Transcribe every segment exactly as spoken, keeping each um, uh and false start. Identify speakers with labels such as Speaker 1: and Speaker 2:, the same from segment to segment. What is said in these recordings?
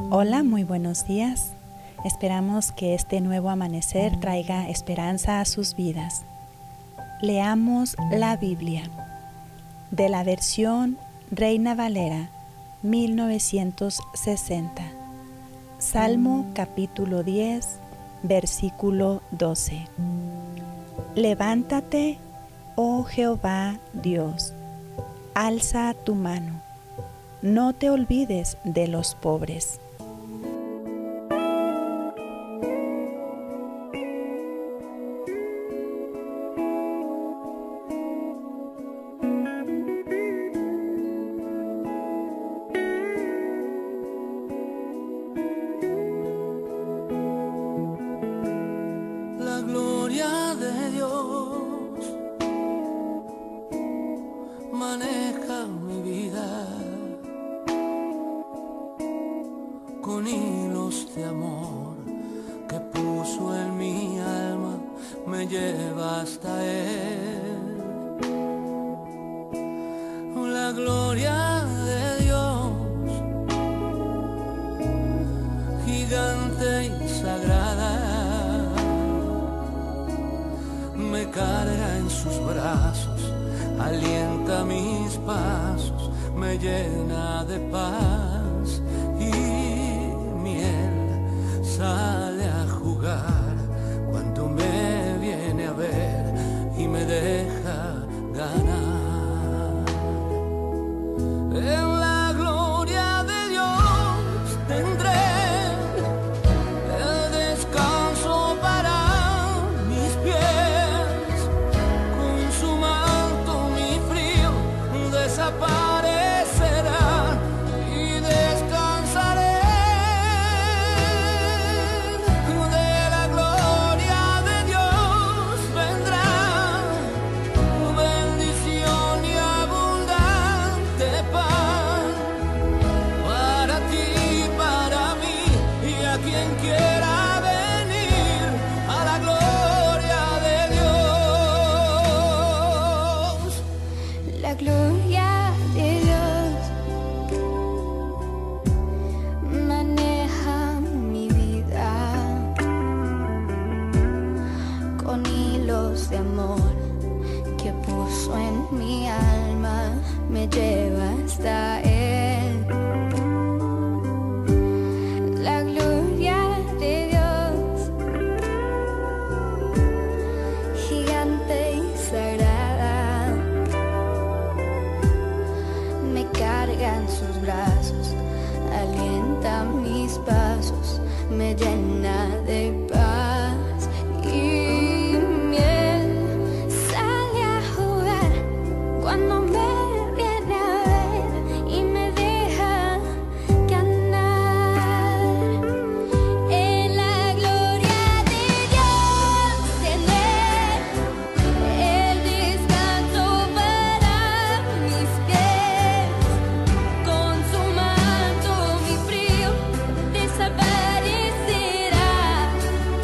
Speaker 1: Hola, muy buenos días. Esperamos que este nuevo amanecer traiga esperanza a sus vidas. Leamos la Biblia de la versión Reina Valera mil novecientos sesenta. Salmo capítulo diez, versículo doce. Levántate, oh Jehová Dios, alza tu mano, no te olvides de los pobres.
Speaker 2: La gloria de Dios maneja mi vida, con hilos de amor que puso en mi alma, me lleva hasta Él. La gloria de Dios, gigante y sagrada, me carga en sus brazos, alienta mis pasos, me llena de paz y miel, sale a jugar cuando me viene a ver y me deja ganar. En la gloria de Dios tendré el descanso para mis pies, con su manto mi frío desaparecerá y descansaré. De la gloria de Dios vendrá bendición y abundante pan para ti, para mí y a quien quiera venir a la gloria de Dios.
Speaker 3: La gloria de Dios maneja mi vida, con hilos de amor que puso en mi alma, me lleva hasta Él. La gloria de Dios, gigante y sagrada, me carga en sus brazos, alienta mis pasos, me llena de paz y miel, sale a jugar cuando me viene a ver y me deja ganar. En la gloria de Dios tendré el descanso para mis pies, con su manto mi frío desaparecerá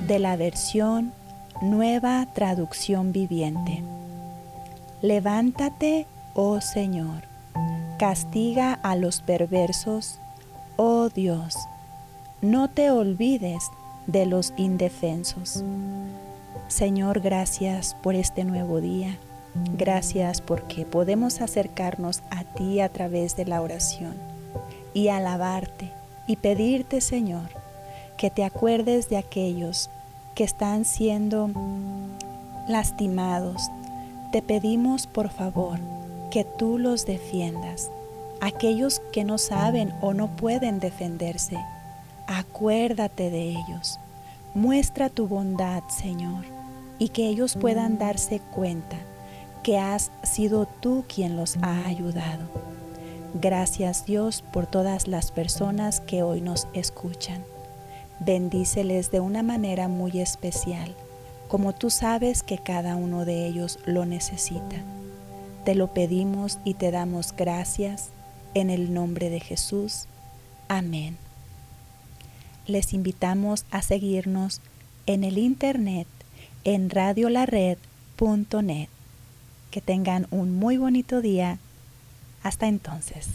Speaker 1: de la versión Nueva Traducción Viviente. Levántate, oh Señor, castiga a los perversos, oh Dios, no te olvides de los indefensos. Señor, gracias por este nuevo día. Gracias porque podemos acercarnos a ti a través de la oración y alabarte y pedirte, Señor, que te acuerdes de aquellos que están siendo lastimados. Te pedimos, por favor, que tú los defiendas. Aquellos que no saben o no pueden defenderse, acuérdate de ellos. Muestra tu bondad, Señor, y que ellos puedan darse cuenta que has sido tú quien los ha ayudado. Gracias, Dios, por todas las personas que hoy nos escuchan. Bendíceles de una manera muy especial, como tú sabes que cada uno de ellos lo necesita. Te lo pedimos y te damos gracias en el nombre de Jesús. Amén. Les invitamos a seguirnos en el internet en radio la red punto net. Que tengan un muy bonito día. Hasta entonces.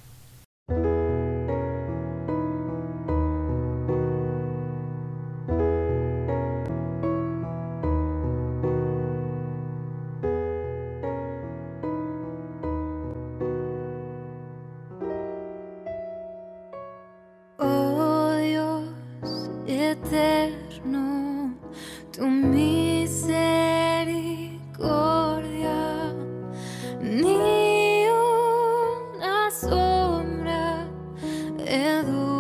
Speaker 3: Oh Dios eterno, tu misericordia ni una sombra de duda.